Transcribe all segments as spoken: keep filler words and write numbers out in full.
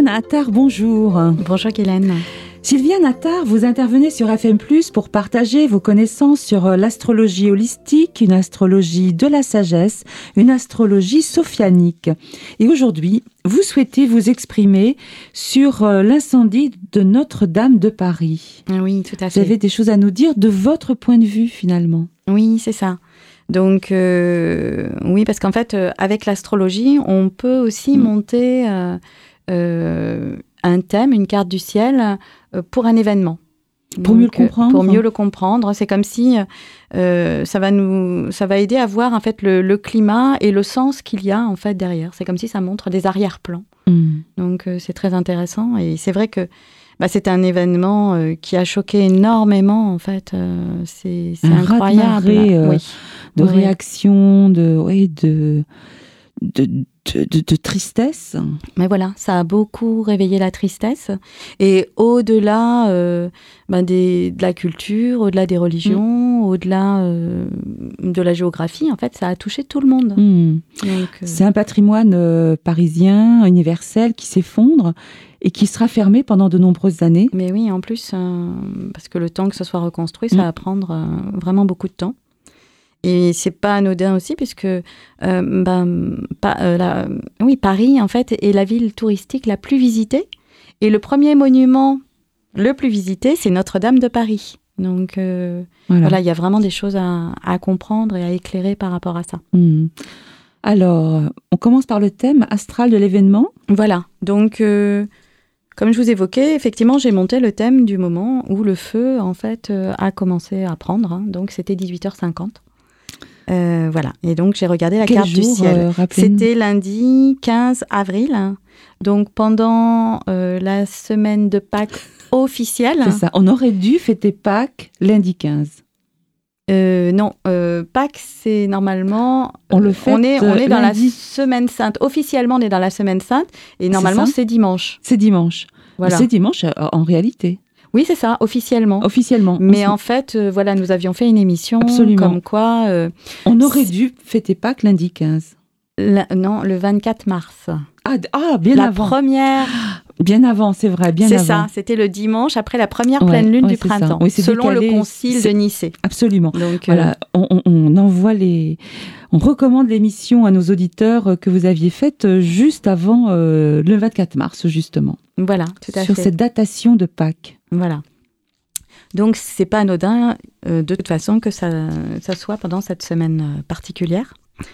Sylviane Attard, bonjour. Bonjour Guylaine. Sylviane Attard, vous intervenez sur F M plus, pour partager vos connaissances sur l'astrologie holistique, une astrologie de la sagesse, une astrologie sophianique. Et aujourd'hui, vous souhaitez vous exprimer sur l'incendie de Notre-Dame de Paris. Oui, tout à fait. Vous avez des choses à nous dire de votre point de vue, finalement. Oui, c'est ça. Donc, euh, oui, parce qu'en fait, euh, avec l'astrologie, on peut aussi mmh. monter euh, euh, un thème, une carte du ciel euh, pour un événement. Pour Donc, mieux le comprendre. Pour mieux le comprendre. C'est comme si euh, ça va nous, ça va aider à voir en fait le, le climat et le sens qu'il y a en fait derrière. C'est comme si ça montre des arrière-plans. Mmh. Donc, euh, c'est très intéressant. Et c'est vrai que bah, c'est un événement euh, qui a choqué énormément, en fait. Euh, c'est c'est un incroyable. Euh, oui. De oui. réaction, de, oui, de, de, de, de, de tristesse. Mais voilà, ça a beaucoup réveillé la tristesse. Et au-delà euh, bah, des, de la culture, au-delà des religions, mmh. au-delà euh, de la géographie, en fait, ça a touché tout le monde. Mmh. Donc, euh... C'est un patrimoine euh, parisien, universel, qui s'effondre et qui sera fermé pendant de nombreuses années. Mais oui, en plus, euh, parce que le temps que ce soit reconstruit, ça mmh. va prendre euh, vraiment beaucoup de temps. Et c'est pas anodin aussi, puisque euh, ben, pa, euh, la, oui, Paris, en fait, est la ville touristique la plus visitée. Et le premier monument le plus visité, c'est Notre-Dame de Paris. Donc, euh, voilà, il voilà, y a vraiment des choses à, à comprendre et à éclairer par rapport à ça. Mmh. Alors, on commence par le thème astral de l'événement. Voilà. Donc, euh, comme je vous évoquais, effectivement, j'ai monté le thème du moment où le feu, en fait, euh, a commencé à prendre. Hein. Donc, c'était dix-huit heures cinquante. Euh, voilà, et donc j'ai regardé la Quel carte jour, du ciel. Euh, C'était lundi quinze avril, donc pendant euh, la semaine de Pâques officielle. C'est ça, on aurait dû fêter Pâques lundi quinze. Euh, non, euh, Pâques, c'est normalement... On le fête On est, on est dans lundi. la semaine sainte. Officiellement, on est dans la semaine sainte, et normalement, c'est, c'est dimanche. C'est dimanche. Voilà. C'est dimanche en réalité. Oui, c'est ça, officiellement. Officiellement. Mais en fait, euh, voilà, nous avions fait une émission Absolument. Comme quoi... Euh, on aurait dû fêter Pâques lundi quinze. La, non, le vingt-quatre mars. Ah, ah bien la avant. La première... Bien avant, c'est vrai, bien c'est avant. C'est ça, c'était le dimanche après la première ouais, pleine lune ouais, du printemps, oui, selon décalé, le concile de Nicée. Absolument. Donc, voilà, euh... on, on envoie les... On recommande l'émission à nos auditeurs que vous aviez faite juste avant euh, le vingt-quatre mars, justement. Voilà, tout à Sur fait. cette datation de Pâques. Voilà. Donc, c'est pas anodin, euh, de toute façon, que ça, ça soit pendant cette semaine euh, particulière.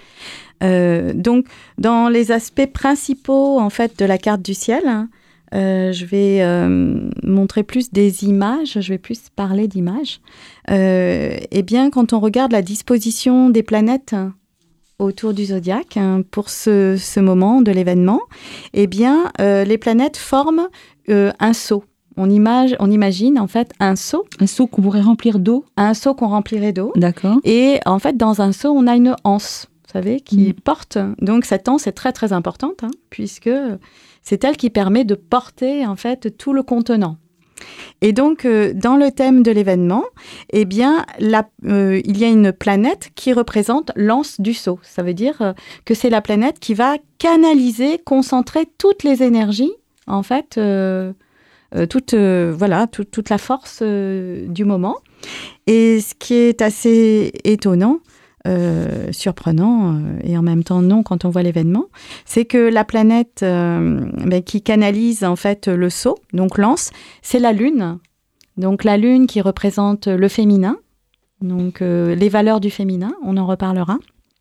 Euh, donc, dans les aspects principaux, en fait, de la carte du ciel, euh, je vais euh, montrer plus des images, je vais plus parler d'images. Euh, eh bien, quand on regarde la disposition des planètes autour du zodiaque, hein, pour ce, ce moment de l'événement, eh bien, euh, les planètes forment euh, un seau. On, image, on imagine en fait un seau. Un seau qu'on pourrait remplir d'eau. Un seau qu'on remplirait d'eau. D'accord. Et en fait, dans un seau, on a une anse, vous savez, qui mmh. porte. Donc, cette anse est très, très importante, hein, puisque c'est elle qui permet de porter en fait tout le contenant. Et donc, euh, dans le thème de l'événement, eh bien, la, euh, il y a une planète qui représente l'anse du seau. Ça veut dire euh, que c'est la planète qui va canaliser, concentrer toutes les énergies, en fait, euh, Euh, toute, euh, voilà, tout, toute la force euh, du moment. Et ce qui est assez étonnant, euh, surprenant, euh, et en même temps non quand on voit l'événement, c'est que la planète euh, ben, qui canalise en fait le sceau, donc l'anse, c'est la Lune. Donc la Lune qui représente le féminin, donc euh, les valeurs du féminin, on en reparlera.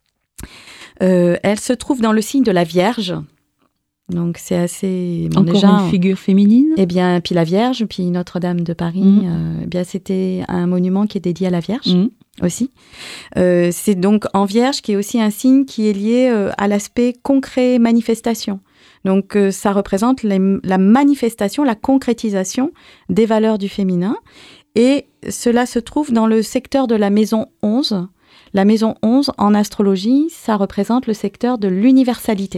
Euh, elle se trouve dans le signe de la Vierge. Donc, c'est assez... Bon, encore déjà, une figure féminine. Eh bien, puis la Vierge, puis Notre-Dame de Paris, mmh. euh, eh bien, c'était un monument qui est dédié à la Vierge mmh. aussi. Euh, c'est donc en Vierge qui est aussi un signe qui est lié euh, à l'aspect concret, manifestation. Donc, euh, ça représente les, la manifestation, la concrétisation des valeurs du féminin. Et cela se trouve dans le secteur de la maison onze. La maison onze, en astrologie, ça représente le secteur de l'universalité.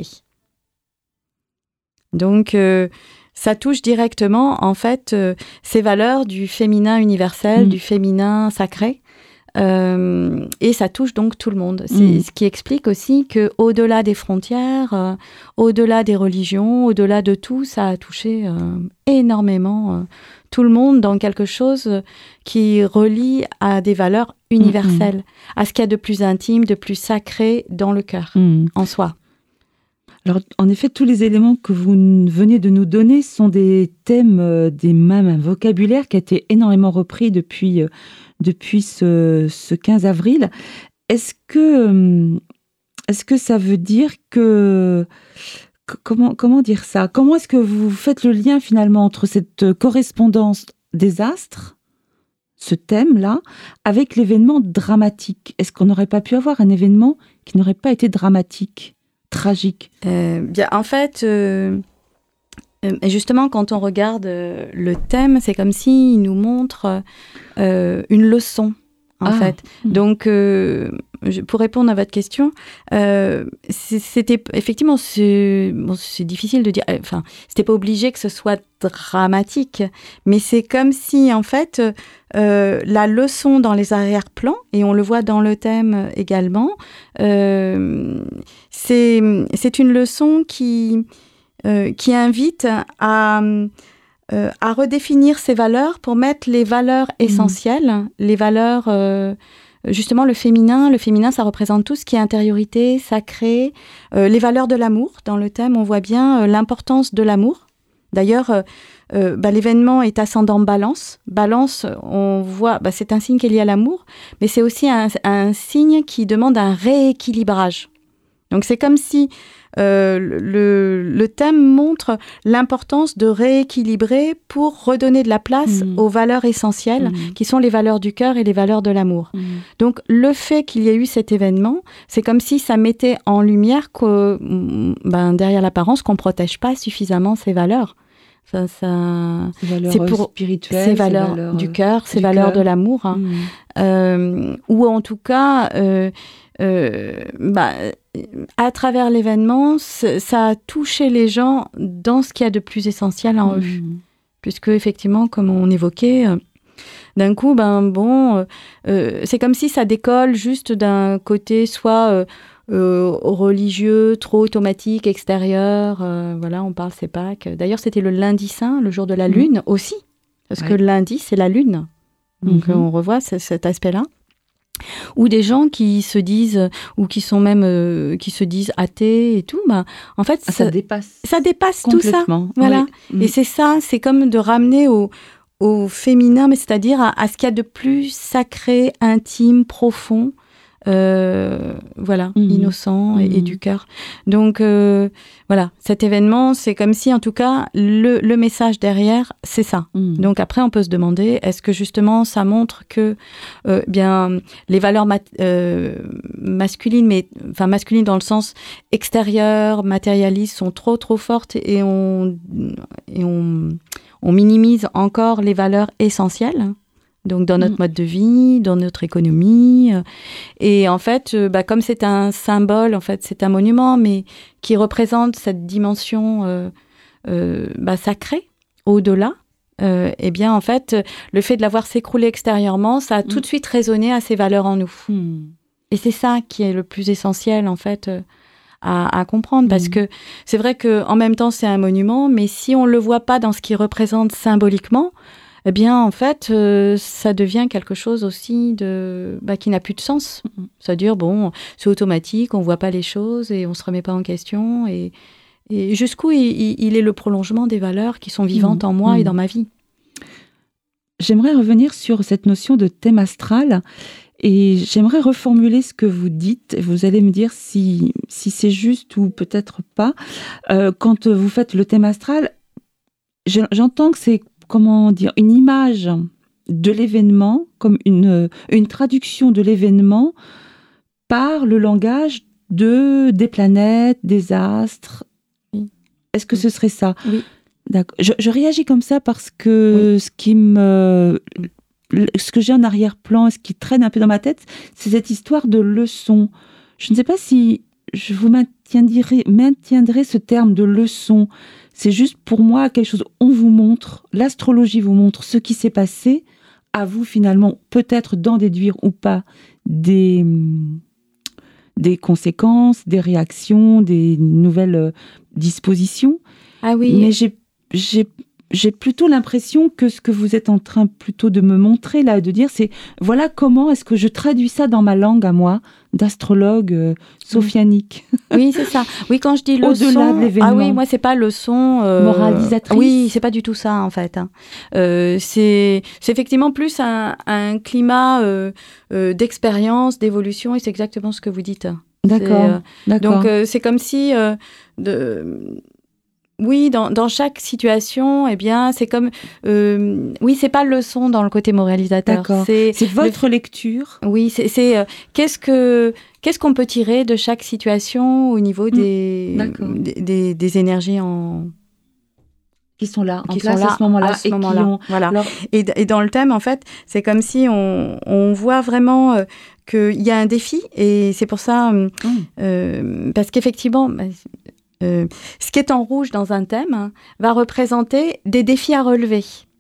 Donc, euh, ça touche directement, en fait, euh, ces valeurs du féminin universel, mmh. du féminin sacré. Euh, et ça touche donc tout le monde. C'est Mmh. ce qui explique aussi qu'au-delà des frontières, euh, au-delà des religions, au-delà de tout, ça a touché euh, énormément euh, tout le monde dans quelque chose qui relie à des valeurs universelles, mmh. à ce qu'il y a de plus intime, de plus sacré dans le cœur, mmh. en soi. Alors, en effet, tous les éléments que vous venez de nous donner sont des thèmes, euh, des mêmes, un vocabulaire qui a été énormément repris depuis, euh, depuis ce, ce quinze avril. Est-ce que, euh, est-ce que ça veut dire que... que comment, comment dire ça ? Comment est-ce que vous faites le lien finalement entre cette correspondance des astres, ce thème-là, avec l'événement dramatique ? Est-ce qu'on n'aurait pas pu avoir un événement qui n'aurait pas été dramatique ? Tragique. Euh, bien, en fait, euh, justement, quand on regarde euh, le thème, c'est comme s'il nous montre euh, une leçon, en ah. fait. Donc, euh, je, pour répondre à votre question, euh, c'était effectivement, c'est, bon, c'est difficile de dire, enfin, c'était pas obligé que ce soit dramatique, mais c'est comme si, en fait, euh, la leçon dans les arrière-plans, et on le voit dans le thème également, euh, c'est, c'est une leçon qui, euh, qui invite à, euh, à redéfinir ses valeurs pour mettre les valeurs essentielles, mmh. les valeurs... Euh, Justement, le féminin, le féminin, ça représente tout ce qui est intériorité, sacré, euh, les valeurs de l'amour. Dans le thème, on voit bien euh, l'importance de l'amour. D'ailleurs, euh, euh, bah, l'événement est ascendant Balance. Balance, on voit, bah, c'est un signe qui est lié à l'amour, mais c'est aussi un, un signe qui demande un rééquilibrage. Donc, c'est comme si euh, le, le thème montre l'importance de rééquilibrer pour redonner de la place mmh. aux valeurs essentielles, mmh. qui sont les valeurs du cœur et les valeurs de l'amour. Mmh. Donc, le fait qu'il y ait eu cet événement, c'est comme si ça mettait en lumière que, ben, derrière l'apparence, qu'on ne protège pas suffisamment ces valeurs. Ça, ça, ces valeurs c'est pour spirituelles, ces valeurs, ces valeurs du cœur, ces valeurs cœur. de l'amour, hein. Mmh. euh, ou en tout cas... Euh, Euh, bah, à travers l'événement, ça a touché les gens dans ce qu'il y a de plus essentiel en mmh. eux. Puisque, effectivement, comme on évoquait, euh, d'un coup, ben, bon, euh, c'est comme si ça décolle juste d'un côté, soit euh, euh, religieux, trop automatique, extérieur. Euh, voilà, on parle, c'est Pâques. D'ailleurs, c'était le lundi saint, le jour de la lune mmh. aussi. Parce ouais. que lundi, c'est la lune. Donc, mmh. on revoit c- cet aspect-là. Ou des gens qui se disent, ou qui sont même, euh, qui se disent athées et tout, bah, en fait, ah, ça, ça dépasse, ça dépasse tout ça. Voilà. Oui. Et c'est ça, c'est comme de ramener au, au féminin, mais c'est-à-dire à, à ce qu'il y a de plus sacré, intime, profond, euh, voilà, mmh. innocent mmh. et, et du cœur. Donc, euh, voilà, cet événement, c'est comme si, en tout cas, le, le message derrière, c'est ça. Mmh. Donc, après, on peut se demander, est-ce que, justement, ça montre que, euh, bien, les valeurs mat- euh, masculines, mais, enfin, masculines dans le sens extérieur, matérialiste, sont trop, trop fortes et on, et on, on minimise encore les valeurs essentielles, donc dans notre mmh. mode de vie, dans notre économie. Et en fait, bah, comme c'est un symbole, en fait, c'est un monument, mais qui représente cette dimension euh, euh, bah, sacrée, au-delà, euh, eh bien, en fait, le fait de l'avoir s'écrouler extérieurement, ça a mmh. tout de suite résonné à ces valeurs en nous. Mmh. Et c'est ça qui est le plus essentiel, en fait, euh, à, à comprendre. Mmh. Parce que c'est vrai qu'en même temps, c'est un monument, mais si on ne le voit pas dans ce qu'il représente symboliquement, eh bien, en fait, euh, ça devient quelque chose aussi de, bah, qui n'a plus de sens. Mm-hmm. C'est-à-dire, bon, c'est automatique, on ne voit pas les choses et on ne se remet pas en question. Et, et jusqu'où il, il est le prolongement des valeurs qui sont vivantes mm-hmm. en moi mm-hmm. et dans ma vie. J'aimerais revenir sur cette notion de thème astral et j'aimerais reformuler ce que vous dites. Vous allez me dire si, si c'est juste ou peut-être pas. Euh, quand vous faites le thème astral, j'entends que c'est comment dire, une image de l'événement, comme une, une traduction de l'événement par le langage de, des planètes, des astres. Oui. Est-ce que oui. ce serait ça ? Oui. D'accord. Je, je réagis comme ça parce que oui. ce qui me, ce que j'ai en arrière-plan, ce qui traîne un peu dans ma tête, c'est cette histoire de leçon. Je ne sais pas si je vous maintiendrai, maintiendrai ce terme de leçon. C'est juste pour moi quelque chose, on vous montre, l'astrologie vous montre ce qui s'est passé à vous finalement peut-être d'en déduire ou pas des, des conséquences, des réactions, des nouvelles dispositions. Ah oui. Mais j'ai, j'ai, j'ai plutôt l'impression que ce que vous êtes en train plutôt de me montrer là, de dire, c'est voilà comment est-ce que je traduis ça dans ma langue à moi, d'astrologue euh, sophianique. Oui, c'est ça. Oui, quand je dis leçon... Au-delà de l'événement. Ah oui, moi, c'est pas leçon... Euh, moralisatrice. Oui, c'est pas du tout ça, en fait. Hein. Euh, c'est, c'est effectivement plus un, un climat euh, euh, d'expérience, d'évolution, et c'est exactement ce que vous dites. D'accord, euh, d'accord. Donc, euh, c'est comme si... Euh, de, oui, dans, dans chaque situation, eh bien, c'est comme... Euh, oui, c'est pas leçon dans le côté moralisateur. D'accord. C'est, c'est votre le, lecture. Oui, c'est... c'est euh, qu'est-ce que... Qu'est-ce qu'on peut tirer de chaque situation au niveau des, mmh, des, des, des énergies en... qui sont là, en qui place sont là, à ce moment-là. À ce et moment-là. Qui ont... Voilà. Alors... et, et dans le thème, en fait, c'est comme si on, on voit vraiment euh, qu'il y a un défi. Et c'est pour ça... Mmh. Euh, parce qu'effectivement... Euh, ce qui est en rouge dans un thème hein, va représenter des défis à relever.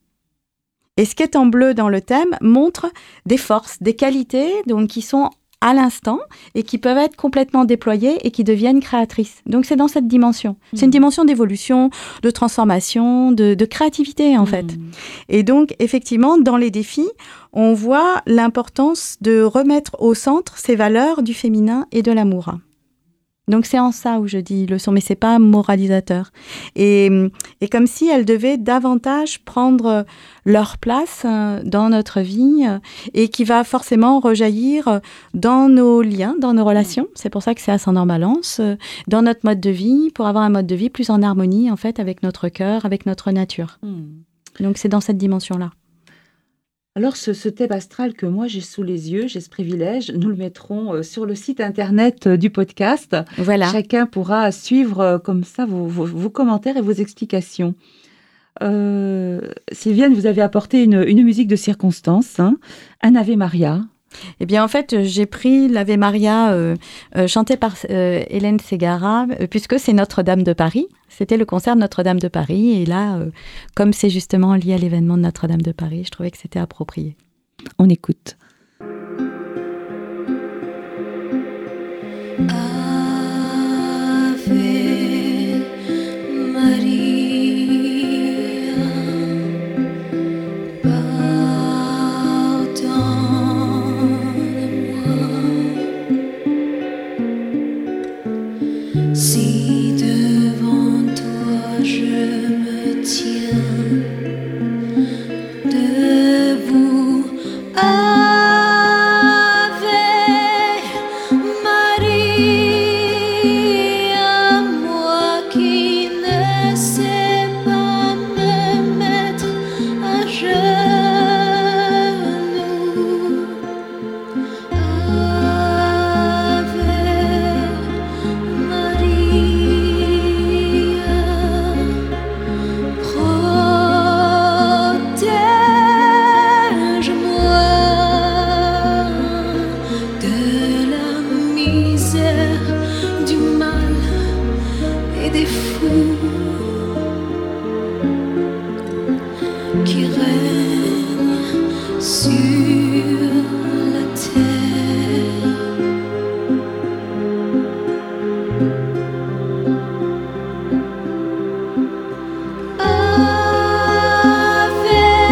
Et ce qui est en bleu dans le thème montre des forces, des qualités donc, qui sont à l'instant et qui peuvent être complètement déployées et qui deviennent créatrices. Donc c'est dans cette dimension. Mmh. C'est une dimension d'évolution, de transformation, de, de créativité en mmh. fait. Et donc effectivement, dans les défis, on voit l'importance de remettre au centre ces valeurs du féminin et de l'amour. Donc c'est en ça où je dis leçon, mais c'est pas moralisateur. Et, et comme si elles devaient davantage prendre leur place dans notre vie et qui va forcément rejaillir dans nos liens, dans nos relations. C'est pour ça que c'est ascendant Balance, dans notre mode de vie, pour avoir un mode de vie plus en harmonie en fait avec notre cœur, avec notre nature. Mmh. Donc c'est dans cette dimension-là. Alors, ce, ce thème astral que moi j'ai sous les yeux, j'ai ce privilège, nous le mettrons euh, sur le site internet euh, du podcast. Voilà. Chacun pourra suivre euh, comme ça vos, vos, vos commentaires et vos explications. Euh, Sylviane, vous avez apporté une, une musique de circonstance, hein, un Ave Maria. Eh bien, en fait, j'ai pris l'Ave Maria euh, euh, chanté par euh, Hélène Ségara, euh, puisque c'est Notre-Dame de Paris. C'était le concert de Notre-Dame de Paris. Et là, euh, comme c'est justement lié à l'événement de Notre-Dame de Paris, je trouvais que c'était approprié. On écoute. Ave Maria. Si devant toi je me tiens debout, Ave Maria, moi qui ne sais pas me mettre à genoux, Ave qui règne sur la terre. Ave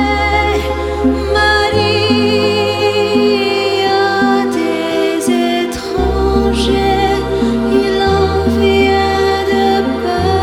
Maria, des étrangers, il en vient de Paris.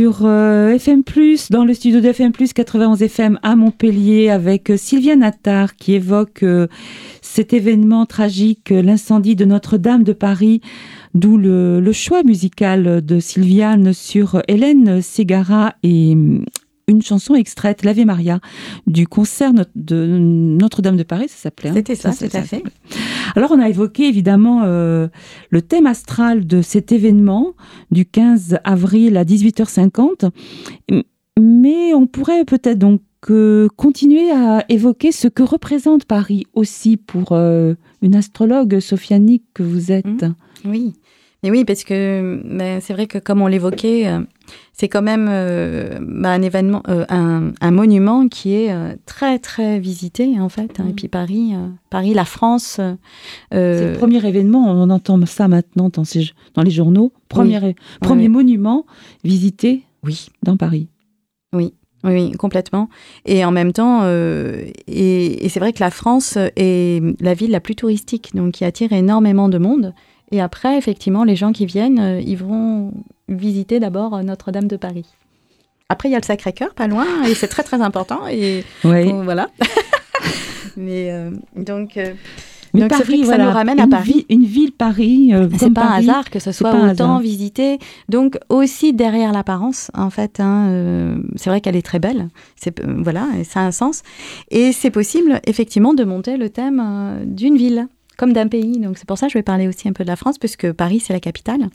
sur euh, F M plus, dans le studio de F M plus quatre-vingt-onze F M à Montpellier, avec euh, Sylviane Attard qui évoque euh, cet événement tragique, euh, l'incendie de Notre-Dame de Paris, d'où le, le choix musical de Sylviane sur Hélène Ségara et euh, une chanson extraite, l'Ave Maria, du concert de Notre-Dame de Paris, ça s'appelait. Hein, C'était ça, ça tout à fait. Alors, on a évoqué évidemment euh, le thème astral de cet événement du quinze avril à dix-huit heures cinquante, mais on pourrait peut-être donc euh, continuer à évoquer ce que représente Paris aussi pour euh, une astrologue sophianique que vous êtes. Mmh, oui. Mais oui, parce que ben, c'est vrai que comme on l'évoquait, euh, c'est quand même euh, ben, un événement, euh, un, un monument qui est euh, très très visité en fait. Hein. Mmh. Et puis Paris, euh, Paris, la France. Euh, c'est le premier événement. On entend ça maintenant dans, ces, dans les journaux. Premier, oui. premier oui. monument visité. Oui. Dans Paris. Oui. Oui, complètement. Et en même temps, euh, et, et c'est vrai que la France est la ville la plus touristique, donc qui attire énormément de monde. Et après, effectivement, les gens qui viennent, euh, ils vont visiter d'abord Notre-Dame de Paris. Après, il y a le Sacré-Cœur, pas loin, et c'est très, très important. Et oui. bon, voilà. Mais euh, donc, euh, Mais donc Paris, c'est vrai que voilà, ça nous ramène une à Paris. Vie, une ville, Paris. Euh, c'est pas Paris, un hasard que ce soit autant visité. Donc, aussi derrière l'apparence, en fait, hein, euh, c'est vrai qu'elle est très belle. C'est, euh, voilà, et ça a un sens. Et c'est possible, effectivement, de monter le thème euh, d'une ville. Comme d'un pays. Donc, c'est pour ça que je vais parler aussi un peu de la France, puisque Paris, c'est la capitale.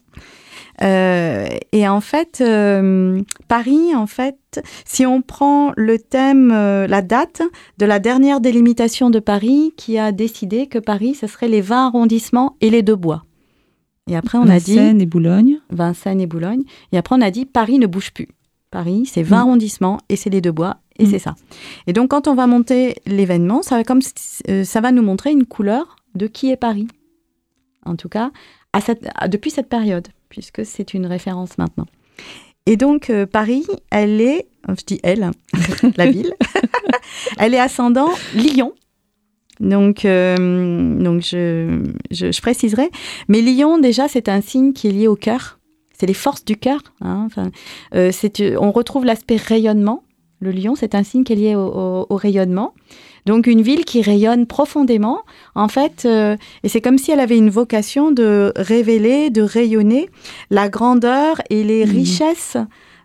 Euh, et en fait, euh, Paris, en fait, si on prend le thème, euh, la date de la dernière délimitation de Paris, qui a décidé que Paris, ce serait les vingt arrondissements et les deux bois. Et après, on Vincennes a dit... Vincennes et Boulogne. Vincennes et Boulogne. Et après, on a dit Paris ne bouge plus. Paris, c'est vingt mmh. arrondissements et c'est les deux bois. Et mmh. c'est ça. Et donc, quand on va monter l'événement, ça va, comme, euh, ça va nous montrer une couleur de qui est Paris, en tout cas, à cette, à, depuis cette période, puisque c'est une référence maintenant. Et donc, euh, Paris, elle est, je dis elle, la ville, elle est ascendant Lion. Donc, euh, donc je, je, je préciserai. Mais Lion, déjà, c'est un signe qui est lié au cœur. C'est les forces du cœur. Hein, enfin, euh, c'est, on retrouve l'aspect rayonnement. Le lion, c'est un signe qui est lié au, au, au rayonnement. Donc, une ville qui rayonne profondément, en fait, euh, et c'est comme si elle avait une vocation de révéler, de rayonner la grandeur et les mmh. richesses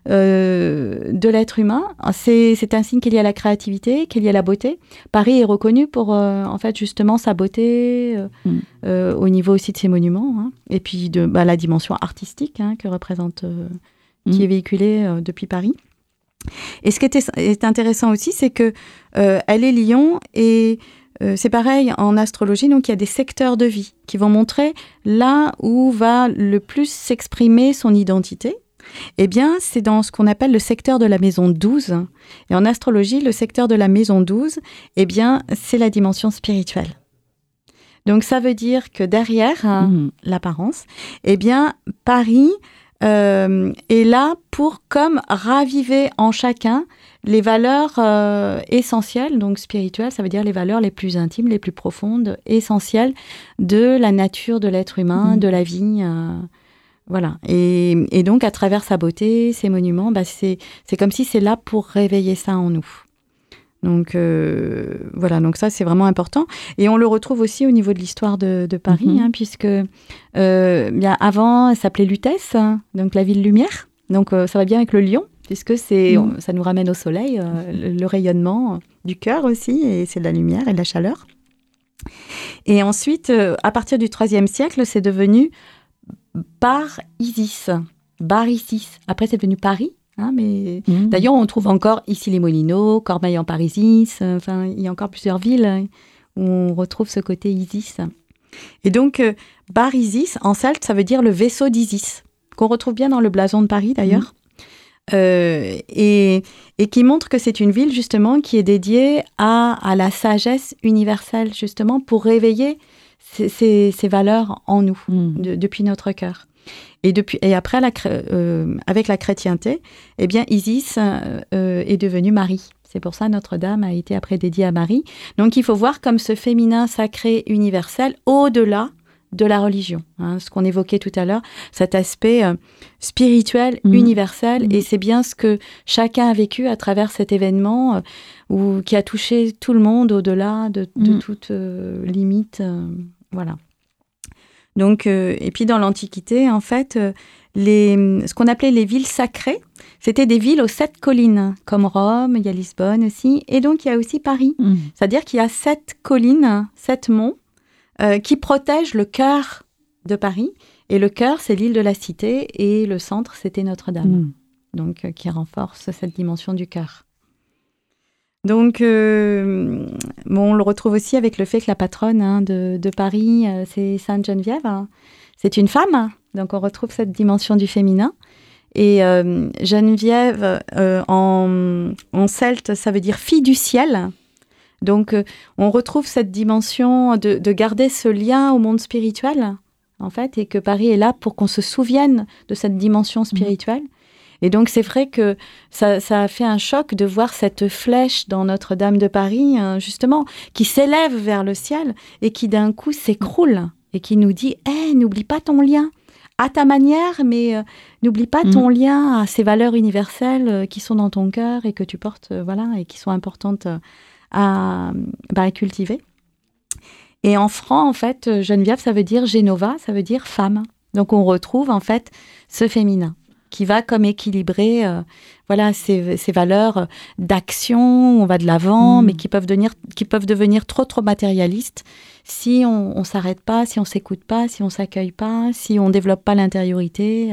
euh, de l'être humain. C'est, c'est un signe qui est lié à la créativité, qui est lié à la beauté. Paris est reconnu pour, euh, en fait, justement, sa beauté, euh, mmh. euh, au niveau aussi de ses monuments, hein, et puis de bah, la dimension artistique hein, que représente, euh, mmh. qui est véhiculée euh, depuis Paris. Et ce qui est, est intéressant aussi, c'est que euh, elle est Lion et euh, c'est pareil en astrologie. Donc il y a des secteurs de vie qui vont montrer là où va le plus s'exprimer son identité. Eh bien, c'est dans ce qu'on appelle le secteur de la maison douze. Et en astrologie, le secteur de la maison douze, eh bien, c'est la dimension spirituelle. Donc ça veut dire que derrière hein, mmh. l'apparence, eh bien, Paris Euh, est là pour comme raviver en chacun les valeurs euh, essentielles, donc spirituelles, ça veut dire les valeurs les plus intimes, les plus profondes, essentielles de la nature de l'être humain, mmh. de la vie. Euh, voilà. Et, et donc, à travers sa beauté, ses monuments, bah, c'est, c'est comme si c'est là pour réveiller ça en nous. Donc, euh, voilà, donc ça, c'est vraiment important. Et on le retrouve aussi au niveau de l'histoire de, de Paris, mmh. hein, puisque euh, bien avant, elle s'appelait Lutèce, hein, donc la ville lumière. Donc, euh, ça va bien avec le lion, puisque c'est, mmh. on, ça nous ramène au soleil, euh, le, le rayonnement du cœur aussi, et c'est de la lumière et de la chaleur. Et ensuite, euh, à partir du troisième siècle, c'est devenu Bar Isis, Bar Isis. Après, c'est devenu Paris. Hein, mais mmh. d'ailleurs, on trouve encore Issy-les-Moulineaux, Cormeilles-en-Parisis. Euh, enfin, il y a encore plusieurs villes hein, où on retrouve ce côté Isis. Et donc, euh, Bar Isis, en celte, ça veut dire le vaisseau d'Isis, qu'on retrouve bien dans le blason de Paris, d'ailleurs. Mmh. Euh, et, et qui montre que c'est une ville, justement, qui est dédiée à, à la sagesse universelle, justement, pour réveiller ces, ces, ces valeurs en nous, mmh. de, depuis notre cœur. Et, depuis, et après, la, euh, avec la chrétienté, eh bien, Isis euh, est devenue Marie. C'est pour ça que Notre-Dame a été après dédiée à Marie. Donc, il faut voir comme ce féminin sacré universel au-delà de la religion, hein, ce qu'on évoquait tout à l'heure, cet aspect euh, spirituel, mmh. universel, mmh. et c'est bien ce que chacun a vécu à travers cet événement euh, où, qui a touché tout le monde au-delà de, de mmh. toute euh, limite. Euh, voilà. Donc, euh, et puis dans l'Antiquité, en fait, euh, les, ce qu'on appelait les villes sacrées, c'était des villes aux sept collines, comme Rome, il y a Lisbonne aussi, et donc il y a aussi Paris. Mmh. C'est-à-dire qu'il y a sept collines, sept monts, euh, qui protègent le cœur de Paris. Et le cœur, c'est l'île de la Cité, et le centre, c'était Notre-Dame. Mmh. Donc, euh, qui renforce cette dimension du cœur. Donc, euh, bon, on le retrouve aussi avec le fait que la patronne hein, de, de Paris, euh, c'est Sainte Geneviève. Hein. C'est une femme, donc on retrouve cette dimension du féminin. Et euh, Geneviève, euh, en, en celte, ça veut dire fille du ciel. Donc, euh, on retrouve cette dimension de, de garder ce lien au monde spirituel, en fait, et que Paris est là pour qu'on se souvienne de cette dimension spirituelle. Mmh. Et donc, c'est vrai que ça, ça a fait un choc de voir cette flèche dans Notre-Dame de Paris, hein, justement, qui s'élève vers le ciel et qui, d'un coup, s'écroule et qui nous dit hey, « n'oublie pas ton lien, à ta manière, mais euh, n'oublie pas ton mmh. lien à ces valeurs universelles euh, qui sont dans ton cœur et que tu portes, euh, voilà, et qui sont importantes euh, à, bah, à cultiver. » Et en franc, en fait, Geneviève, ça veut dire Genova, ça veut dire femme. Donc, on retrouve, en fait, ce féminin qui va comme équilibrer euh, voilà, ces, ces valeurs d'action, on va de l'avant, mmh. mais qui peuvent, devenir, qui peuvent devenir trop, trop matérialistes si on ne s'arrête pas, si on ne s'écoute pas, si on ne s'accueille pas, si on ne développe pas l'intériorité.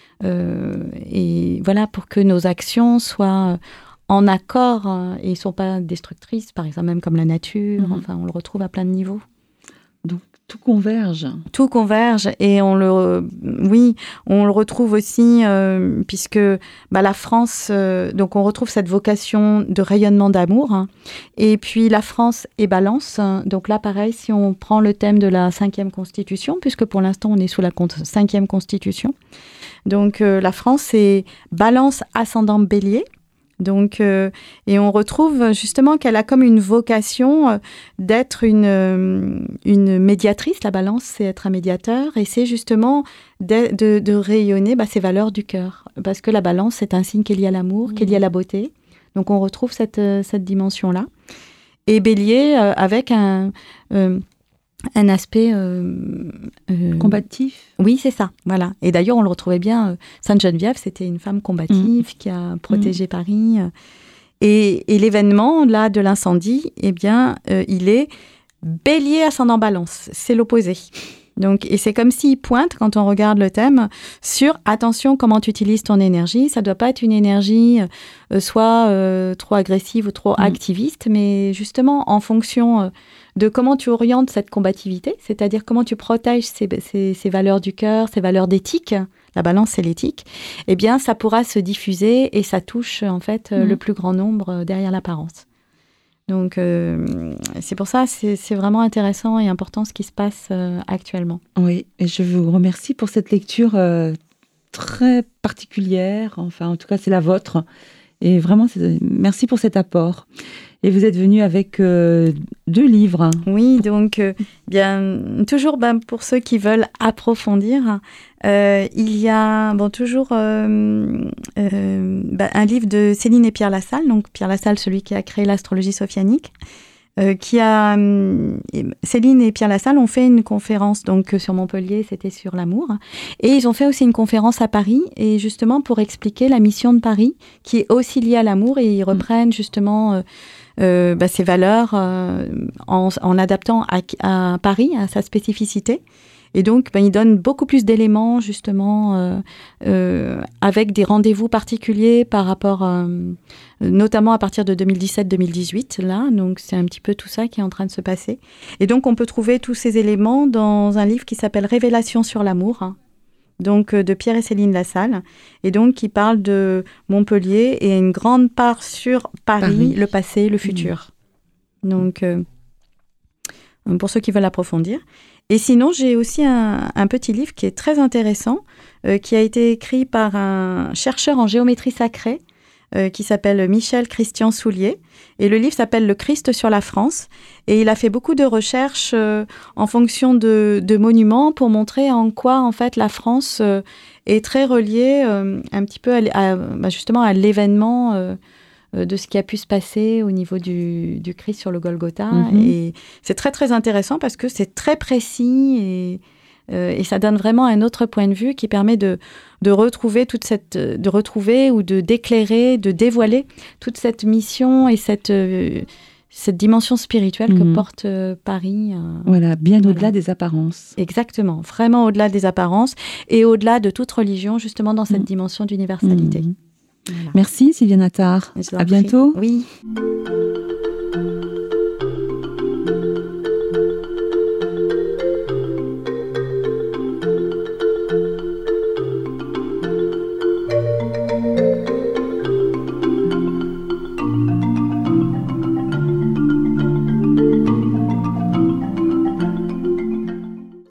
Euh, et voilà, pour que nos actions soient en accord euh, et ne sont pas destructrices, par exemple, même comme la nature. Mmh. Enfin, on le retrouve à plein de niveaux. Donc, tout converge. Tout converge et on le, oui, on le retrouve aussi euh, puisque bah, la France, euh, donc on retrouve cette vocation de rayonnement d'amour. Hein, et puis la France est balance. Hein, donc là, pareil, si on prend le thème de la cinquième constitution, puisque pour l'instant on est sous la cinquième constitution, donc euh, la France est balance ascendant bélier. Donc, euh, et on retrouve justement qu'elle a comme une vocation euh, d'être une, euh, une médiatrice. La balance, c'est être un médiateur et c'est justement de, de, de rayonner bah, ses valeurs du cœur. Parce que la balance, c'est un signe qui est lié à l'amour, mmh. qui est lié à la beauté. Donc, on retrouve cette, cette dimension-là. Et Bélier, euh, avec un... Euh, un aspect... Euh, euh, combatif. Oui, c'est ça, voilà. Et d'ailleurs, on le retrouvait bien, euh, Sainte Geneviève, c'était une femme combative mmh. qui a protégé mmh. Paris. Euh, et, et l'événement, là, de l'incendie, eh bien, euh, il est Bélier ascendant Balance. C'est l'opposé. Donc, et c'est comme s'il pointe, quand on regarde le thème, sur attention comment tu utilises ton énergie. Ça ne doit pas être une énergie euh, soit euh, trop agressive ou trop mmh. activiste, mais justement en fonction euh, de comment tu orientes cette combativité, c'est-à-dire comment tu protèges ces, ces, ces valeurs du cœur, ces valeurs d'éthique. La balance, c'est l'éthique. Eh bien, ça pourra se diffuser et ça touche en fait mmh. le plus grand nombre derrière l'apparence. Donc, euh, c'est pour ça, c'est, c'est vraiment intéressant et important ce qui se passe euh, actuellement. Oui, et je vous remercie pour cette lecture euh, très particulière. Enfin, en tout cas, c'est la vôtre. Et vraiment, c'est... merci pour cet apport. Et vous êtes venu avec euh, deux livres. Oui, donc, euh, bien, toujours ben, pour ceux qui veulent approfondir, euh, il y a bon, toujours euh, euh, ben, un livre de Céline et Pierre Lassalle, donc Pierre Lassalle, celui qui a créé l'astrologie sophianique, euh, qui a, euh, Céline et Pierre Lassalle ont fait une conférence donc, sur Montpellier, c'était sur l'amour, et ils ont fait aussi une conférence à Paris, et justement pour expliquer la mission de Paris, qui est aussi liée à l'amour, et ils reprennent justement... Euh, Euh, bah, ces valeurs euh, en, en adaptant à, à Paris, à sa spécificité. Et donc, bah, il donne beaucoup plus d'éléments, justement, euh, euh, avec des rendez-vous particuliers par rapport, euh, notamment à partir de deux mille dix-sept deux mille dix-huit, là. Donc, c'est un petit peu tout ça qui est en train de se passer. Et donc, on peut trouver tous ces éléments dans un livre qui s'appelle « Révélations sur l'amour », hein. Donc de Pierre et Céline Lassalle, et donc qui parle de Montpellier et une grande part sur Paris, Paris. le passé, le futur. Mmh. Donc, euh, pour ceux qui veulent approfondir. Et sinon, j'ai aussi un, un petit livre qui est très intéressant, euh, qui a été écrit par un chercheur en géométrie sacrée, euh, qui s'appelle Michel Christian Soulier. Et le livre s'appelle Le Christ sur la France. Et il a fait beaucoup de recherches euh, en fonction de, de monuments pour montrer en quoi, en fait, la France euh, est très reliée euh, un petit peu à, à, bah, justement à l'événement euh, de ce qui a pu se passer au niveau du, du Christ sur le Golgotha. Mm-hmm. Et c'est très, très intéressant parce que c'est très précis et... Euh, et ça donne vraiment un autre point de vue qui permet de, de retrouver toute cette, de retrouver ou de d'éclairer, de dévoiler toute cette mission et cette, euh, cette dimension spirituelle mmh. que porte euh, Paris. Euh, voilà, bien voilà. au-delà des apparences. Exactement, vraiment au-delà des apparences et au-delà de toute religion, justement dans cette mmh. dimension d'universalité. Mmh. Voilà. Merci Sylviane Attard. À bientôt. Oui.